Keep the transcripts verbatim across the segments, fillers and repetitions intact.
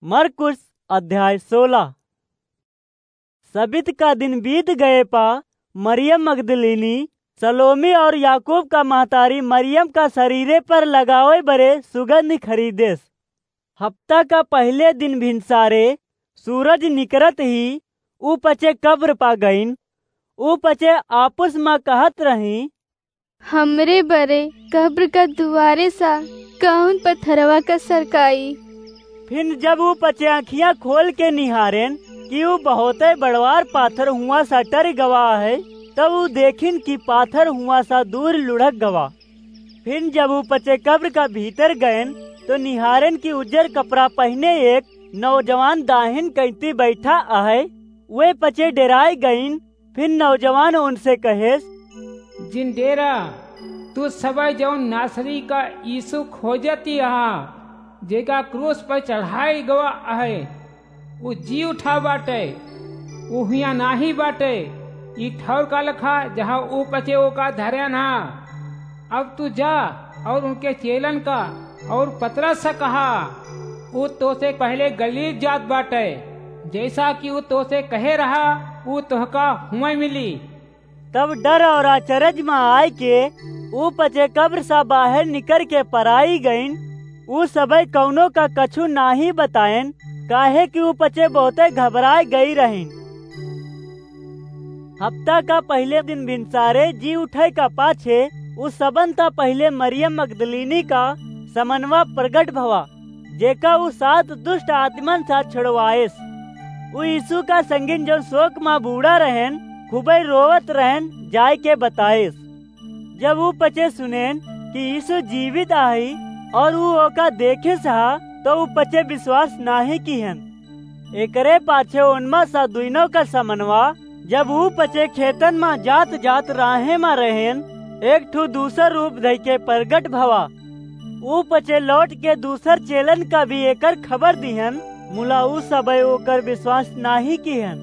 मरकुस अध्याय सोलह। सबित का दिन बीत गए पा मरियम मगदलिनी सलोमी और याकूब का महतारी मरियम का शरीरे पर लगावे बरे सुगंध खरीदेस। हफ्ता का पहले दिन भिनसारे सूरज निकरत ही ऊ पचे कब्र पा गईन। ऊ पचे आपस में कहत रही, हमरे बरे कब्र का दुआरे सा कौन पत्थरवा का सरकाई। फिर जब वो पचे आँखियाँ खोल के निहारेन कि वो बहुत बड़वार पाथर हुआ सा टर गवा है, तब वो देखिन कि पाथर हुआ सा दूर लुढ़क गवा। फिर जब वो पचे कब्र का भीतर गयन तो निहारेन की उज्जर कपड़ा पहने एक नौजवान दाहिन कैती बैठा आहे। वे पचे डेराए गईन। फिर नौजवान उनसे कहेस, जिन डेरा तू सबा जौन नासरी का यीशु खोजती यहाँ जेका क्रूस पर चढ़ाई गवा है, वो जी उठा बाटे, वो हुआ नाही बाटे। ई ठौर का लखा जहाँ वो पचे वो का धरे ना। अब तू जा और उनके चेलन का और पतरा सा कहा, वो तो से पहले गलील जात बाटे, जैसा कि वो तो से कहे रहा वो तोहका हुआ मिली। तब डर और अचरज में आय के ऊ पचे कब्र सा बाहर निकल के पराई गईन। ऊ सबे कौनो का कछु नाही बताएन, काहे कि ऊ पचे बहुते घबराए गई रहीन। हफ्ता का पहले दिन भिनसारे जी उठे का पाछे ऊ सबन ता पहले मरियम मगदलिनी का समनवा प्रगट भवा, जेका ऊ सात दुष्ट आत्मन सा छुड़वाएस। ऊ यीशु का संगिन जो शोक माँ बूढ़ा रहन खूबे रोवत रहन जाय के बताएस। जब वो पचे सुनेन कि यीशु जीवित आई और वो ओका देखे सहा तो वो पचे विश्वास नाही किहन। एकरे पाछे उनमा सा दुइनों का समनवा जब वो पचे खेतन में जात जात राहे में रहेन, एक ठू दूसर रूप धई के प्रगट भवा। वो पचे लौट के दूसर चेलन का भी एकर खबर दिहन, मुला ऊ सबे ओकर विश्वास नाही किहन।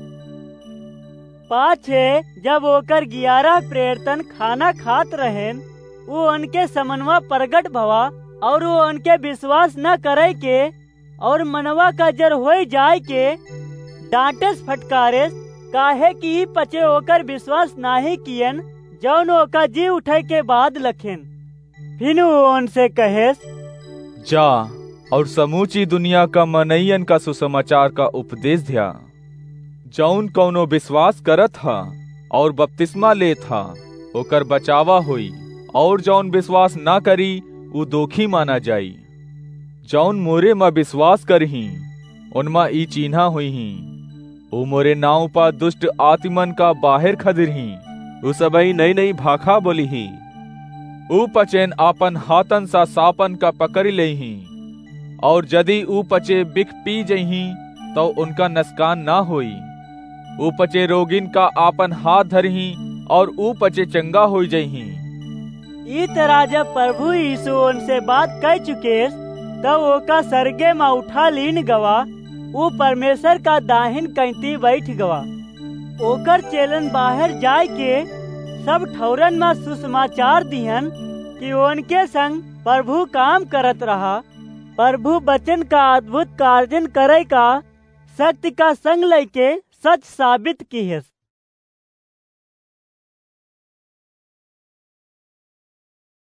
पाछे जब ओकर ग्यारह प्रेरितन खाना खात रहेन, वो उनके समनवा प्रगट भवा और वो उनके विश्वास न करे के और मनवा का जर हो जाए के डांटेस फटकारेस, काहे कि पचे ओकर विश्वास नाही कियन जौन ओका जी उठे के बाद लखेन। फिर वो उनसे कहेस, जा और समूची दुनिया का मनैयन का सुसमाचार का उपदेश दिया। जौन कौनो विश्वास करत हा और बपतिस्मा ले था ओकर बचावा हुई, और जौन विश्वास ना करी वो दोखी माना जाई। जौन मोरे में विश्वास करही उनमा ई चिन्हा हुई ही, वो मोरे नाव पा दुष्ट आत्मन का बाहर खदरही, वो सबई नई नई भाखा बोली ही। ऊ पचेन आपन हाथन सा सापन का पकड़ ले ही, और यदि ऊ पचे बिख पी जही तो उनका नस्कान ना होई। ऊ पचे रोगिन का आपन हाथ धरही और ऊ पचे चंगा हो जही। ई तरह जब प्रभु यीशु उनसे बात कह चुके तब ओका सरगे में उठा लीन गवा। वो परमेश्वर का दाहिन कैती बैठ गवा। ओकर चेलन बाहर जाय के सब ठौरन में सुसमाचार दिहन कि उनके संग प्रभु काम करत रहा। प्रभु वचन का अद्भुत कार्य करे का शक्ति का संग लेके सच साबित की है।